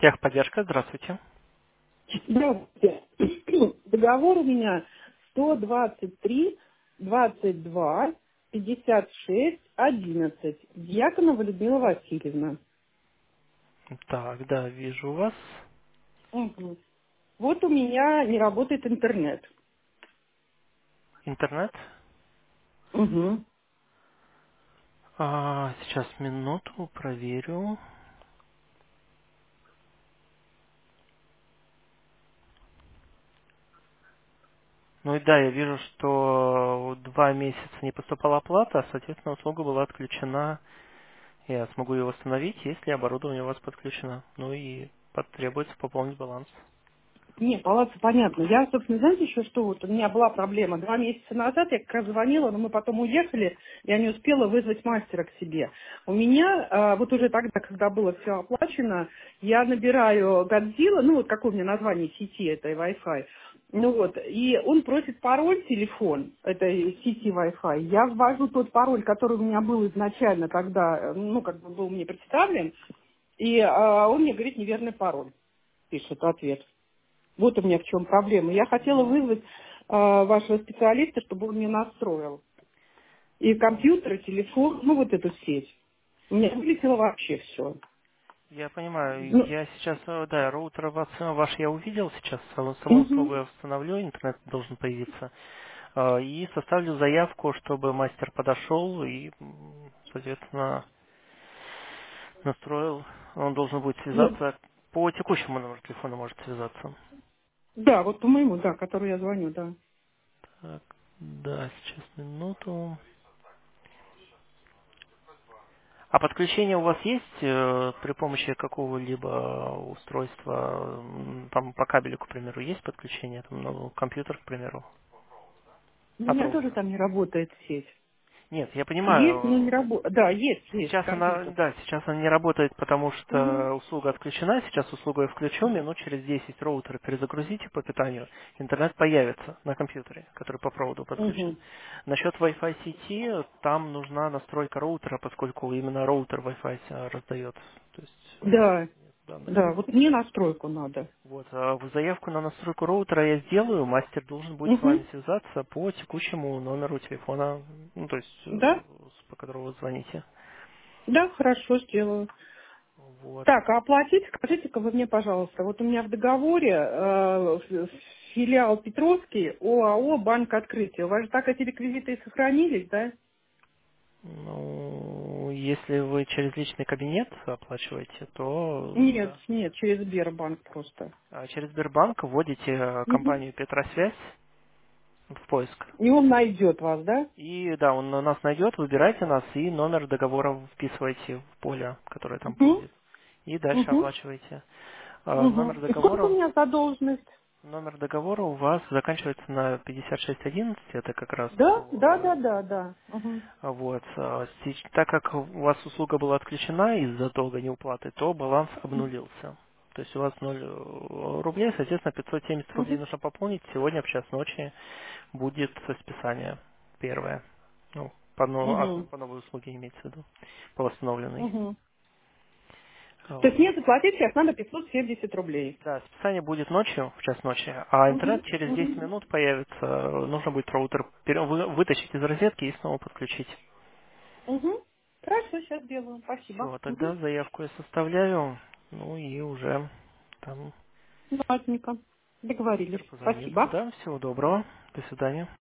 Техподдержка, здравствуйте. Здравствуйте. Договор у меня 123 22 56 11. Дьяконова Людмила Васильевна. Так, да, вижу вас. Мгм. Вот у меня не работает интернет. Интернет. Мгм. Сейчас минуту, проверю. Ну и да, я вижу, что 2 месяца не поступала оплата, соответственно, услуга была отключена. Я смогу ее восстановить, если оборудование у вас подключено. Ну и потребуется пополнить баланс. Не, палаца понятно. Я, собственно, знаете еще что? Вот у меня была проблема. 2 месяца назад я как раз звонила, но мы потом уехали, я не успела вызвать мастера к себе. У меня, вот уже тогда, когда было все оплачено, я набираю Годзилла, ну вот какое у меня название сети этой Wi-Fi, ну вот, и он просит пароль телефон этой сети Wi-Fi. Я ввожу тот пароль, который у меня был изначально тогда, ну, как бы был мне представлен, и он мне говорит неверный пароль, пишет ответ. Вот у меня в чем проблема. Я хотела Ну, вызвать вашего специалиста, чтобы он мне настроил. И ну, компьютер, и телефон, ну вот эту сеть. У меня вылетело вообще все. я понимаю, Ну, я сейчас, да, роутер ваш я увидел сейчас, саму услугу мгм. я установлю, интернет должен появиться. И составлю заявку, чтобы мастер подошел и, соответственно, настроил. Он должен будет Ну, связаться по текущему номеру телефона, может связаться. да, вот по моему, да, который я звоню, да. Так, да, сейчас минуту. А подключение у вас есть при помощи какого-либо устройства, там по кабелю, к примеру, есть подключение, там, ну, компьютер, к примеру, У от меня тоже роутера? там не работает сеть. Нет, я Есть, но не понимаю, работает. Да, есть сейчас она, компьютер. да, сейчас она не работает, потому Мгм. что услуга отключена. Сейчас услугу я включу, минут через 10 роутер перезагрузите по питанию. Интернет появится на компьютере, который по проводу подключен. Мгм. Насчет Wi-Fi сети, там нужна настройка роутера, поскольку именно роутер Wi-Fi раздает. То есть Да, данных. да, вот мне настройку надо. Вот, заявку на настройку роутера я сделаю, мастер должен будет с вами Мгм. связаться по текущему номеру телефона, ну, то есть, Да, по которому вы звоните. да, хорошо, сделаю. Вот. Так, а оплатить, скажите-ка вы мне, пожалуйста, вот у меня в договоре филиал Петровский, ОАО «Банк Открытия». У вас же так эти реквизиты и сохранились, да? Ну, если вы через личный кабинет оплачиваете, то Нет, да. нет, через Сбербанк просто. А через Сбербанк вводите Мгм. компанию Петросвязь в поиск. И он найдет вас, да? И да, он нас найдет, выбирайте нас и номер договора вписывайте в поле, которое там Угу. будет. И дальше Угу. оплачиваете. Угу. Номер И сколько у договора меня задолженность? Номер договора у вас заканчивается на 5611, это как раз Да, да, да, по... да, да. Угу. Вот. Так как у вас услуга была отключена из-за долгой неуплаты, то баланс обнулился. То есть у вас 0 рублей, соответственно, 570 рублей Угу. нужно пополнить. Сегодня в час ночи будет списание первое. Ну, Угу. по новой услуге имеется в виду, по восстановленной. Угу. То есть Вот. мне заплатить сейчас надо 570 рублей. Да, списание будет ночью, в час ночи, а интернет Угу. через 10 Угу. минут появится. Нужно будет роутер вытащить из розетки и снова подключить. Угу. Хорошо, сейчас сделаю. Спасибо. Все, Угу. тогда заявку я составляю, ну и уже там Ладненько. Договорились. мастер позвонит. Спасибо. Да, всего доброго, до свидания.